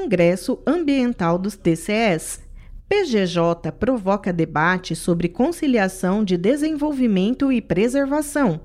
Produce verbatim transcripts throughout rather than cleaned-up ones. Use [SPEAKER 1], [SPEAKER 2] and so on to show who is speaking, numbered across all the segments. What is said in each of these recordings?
[SPEAKER 1] Congresso Ambiental dos T C Es. P G J provoca debate sobre conciliação de desenvolvimento e preservação.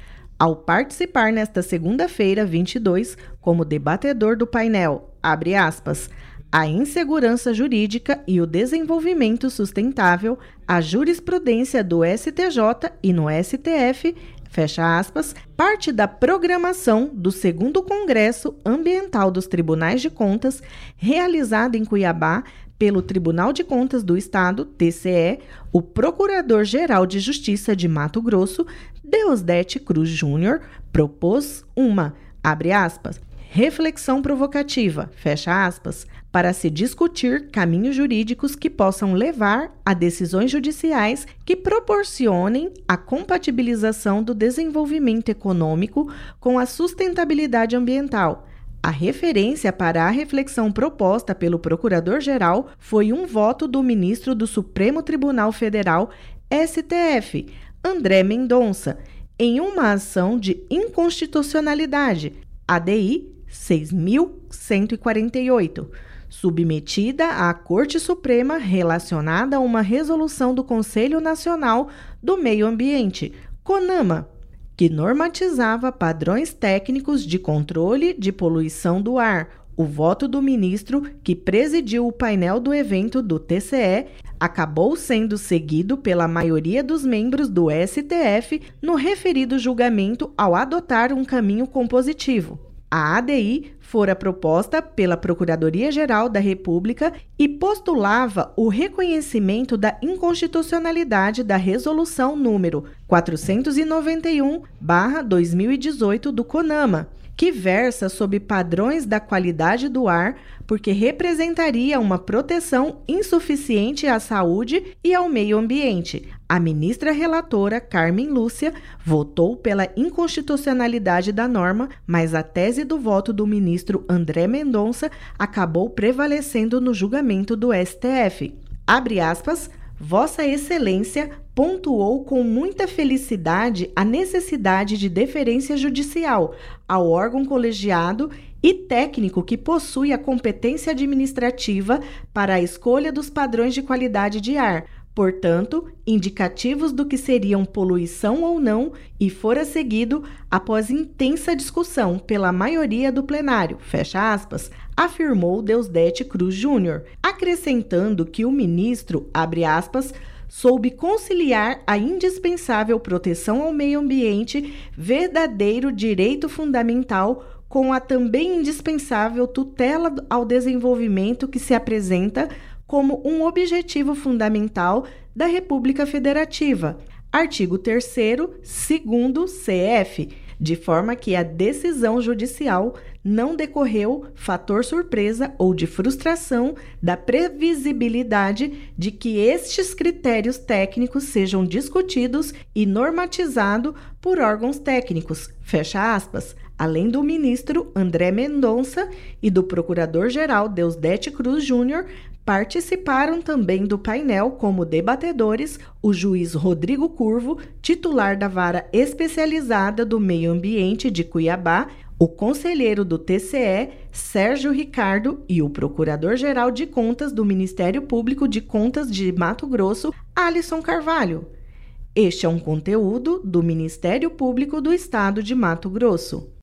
[SPEAKER 1] Ao participar nesta segunda-feira, vinte e dois, como debatedor do painel, abre aspas, a insegurança jurídica e o desenvolvimento sustentável, a jurisprudência do S T J e no S T F, fecha aspas, parte da programação do segundo Congresso Ambiental dos Tribunais de Contas, realizado em Cuiabá pelo Tribunal de Contas do Estado, T C E, o Procurador-Geral de Justiça de Mato Grosso, Deusdete Cruz Júnior, propôs uma, abre aspas, reflexão provocativa, fecha aspas, para se discutir caminhos jurídicos que possam levar a decisões judiciais que proporcionem a compatibilização do desenvolvimento econômico com a sustentabilidade ambiental. A referência para a reflexão proposta pelo Procurador-Geral foi um voto do ministro do Supremo Tribunal Federal, S T F, André Mendonça, em uma ação de inconstitucionalidade, A D I seis mil cento e quarenta e oito, submetida à Corte Suprema relacionada a uma resolução do Conselho Nacional do Meio Ambiente, CONAMA, que normatizava padrões técnicos de controle de poluição do ar. O voto do ministro, que presidiu o painel do evento do T C E, acabou sendo seguido pela maioria dos membros do S T F no referido julgamento ao adotar um caminho compositivo. A A D I fora proposta pela Procuradoria-Geral da República e postulava o reconhecimento da inconstitucionalidade da Resolução número quatrocentos e noventa e um barra dois mil e dezoito do CONAMA, que versa sobre padrões da qualidade do ar, porque representaria uma proteção insuficiente à saúde e ao meio ambiente. A ministra relatora, Carmen Lúcia, votou pela inconstitucionalidade da norma, mas a tese do voto do ministro André Mendonça acabou prevalecendo no julgamento do S T F. Abre aspas, Vossa Excelência pontuou com muita felicidade a necessidade de deferência judicial ao órgão colegiado e técnico que possui a competência administrativa para a escolha dos padrões de qualidade de ar, portanto, indicativos do que seriam poluição ou não, e fora seguido após intensa discussão pela maioria do plenário, fecha aspas, afirmou Deusdete Cruz Júnior, acrescentando que o ministro, abre aspas, soube conciliar a indispensável proteção ao meio ambiente, verdadeiro direito fundamental, com a também indispensável tutela ao desenvolvimento que se apresenta como um objetivo fundamental da República Federativa. Artigo terceiro, segundo C F, de forma que a decisão judicial não decorreu fator surpresa ou de frustração da previsibilidade de que estes critérios técnicos sejam discutidos e normatizados por órgãos técnicos, fecha aspas, além do ministro André Mendonça e do procurador-geral Deusdete Cruz Júnior, participaram também do painel como debatedores o juiz Rodrigo Curvo, titular da Vara Especializada do Meio Ambiente de Cuiabá, o conselheiro do T C E, Sérgio Ricardo, e o procurador-geral de contas do Ministério Público de Contas de Mato Grosso, Alisson Carvalho. Este é um conteúdo do Ministério Público do Estado de Mato Grosso.